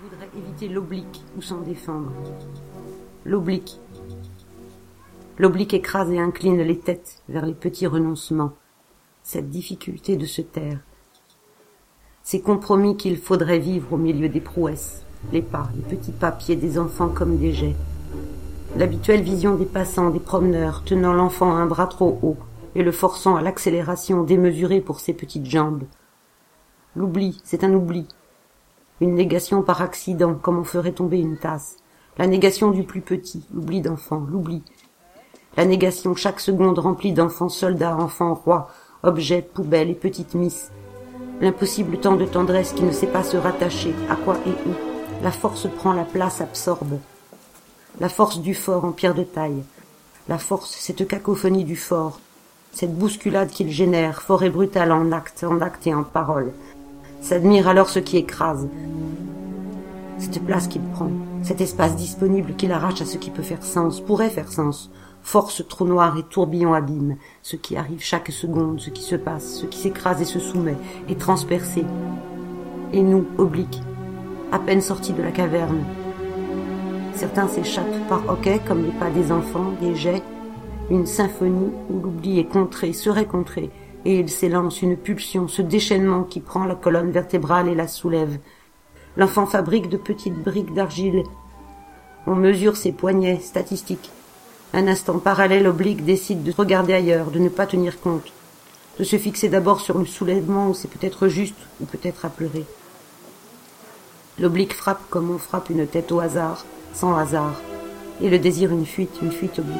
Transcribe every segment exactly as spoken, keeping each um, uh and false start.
voudrait éviter l'oblique ou s'en défendre. L'oblique. L'oblique écrase et incline les têtes vers les petits renoncements. Cette difficulté de se taire. Ces compromis qu'il faudrait vivre au milieu des prouesses, les pas, les petits papiers des enfants comme des jets. L'habituelle vision des passants, des promeneurs, tenant l'enfant à un bras trop haut et le forçant à l'accélération démesurée pour ses petites jambes. L'oubli, c'est un oubli. Une négation par accident, comme on ferait tomber une tasse. La négation du plus petit, l'oubli d'enfant, l'oubli. La négation chaque seconde remplie d'enfants soldats, enfants rois, objets, poubelles et petites misses. L'impossible temps de tendresse qui ne sait pas se rattacher, à quoi et où. La force prend la place, absorbe. La force du fort en pierre de taille. La force, cette cacophonie du fort. Cette bousculade qu'il génère, fort et brutal en acte, en acte et en parole. S'admire alors ce qui écrase. Cette place qu'il prend, cet espace disponible qu'il arrache à ce qui peut faire sens, pourrait faire sens. Force trou noir et tourbillon abîme, ce qui arrive chaque seconde, ce qui se passe, ce qui s'écrase et se soumet, est transpercé. Et nous, obliques, à peine sortis de la caverne. Certains s'échappent par hoquet comme les pas des enfants, des jets, une symphonie où l'oubli est contré, serait contré, et il s'élance une pulsion, ce déchaînement qui prend la colonne vertébrale et la soulève. L'enfant fabrique de petites briques d'argile. On mesure ses poignets, statistiques. Un instant parallèle oblique décide de regarder ailleurs, de ne pas tenir compte, de se fixer d'abord sur le soulèvement où c'est peut-être juste ou peut-être à pleurer. L'oblique frappe comme on frappe une tête au hasard, sans hasard, et le désir une fuite, une fuite oblique.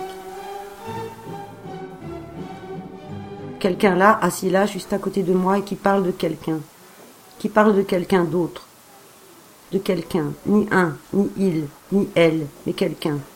Quelqu'un là, assis là, juste à côté de moi, et qui parle de quelqu'un, qui parle de quelqu'un d'autre, de quelqu'un, ni un, ni il, ni elle, mais quelqu'un.